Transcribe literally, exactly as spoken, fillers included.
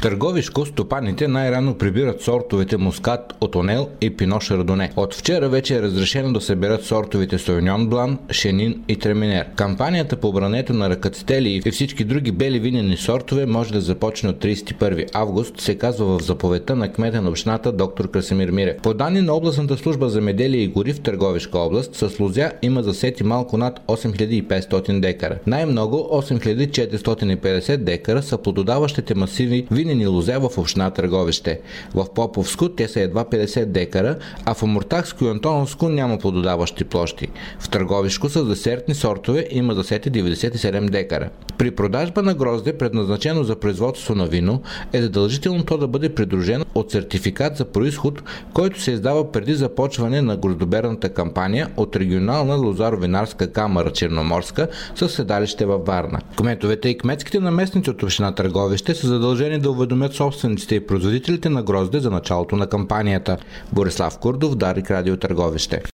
Търговишко стопаните най-рано прибират сортовете мускат от Онел и Пино Шардоне. От вчера вече е разрешено да съберат сортовете Совиньон Блан, Шенин и Треминер. Кампанията по брането на ракацители и всички други бели винени сортове може да започне от тридесет и първи август, се казва в заповедта на кмета на общината доктор Красимир Мирев. По данни на областната служба земеделие и гори в Търговишка област, с лозя има засети малко над осем хиляди и петстотин декара. Най-много осем хиляди четиристотин и петдесет декара са плододаващите масиви винени лозя в община Търговище. В Поповско те са едва петдесет декара, а в Омуртагско и Антоновско няма плододаващи площи. В Търговишко с десертни сортове има засети деветдесет и седем декара. При продажба на грозде, предназначено за производство на вино, е задължително то да бъде придружено от сертификат за произход, който се издава преди започване на гроздоберната кампания от регионална лозаро-винарска камара Черноморска със седалище във Варна. Кметовете и кметските наместници от община Търговище са задължени да уведомят собствениците и производителите на грозде за началото на кампанията. Борислав Курдов, Дарик, Радио Търговище.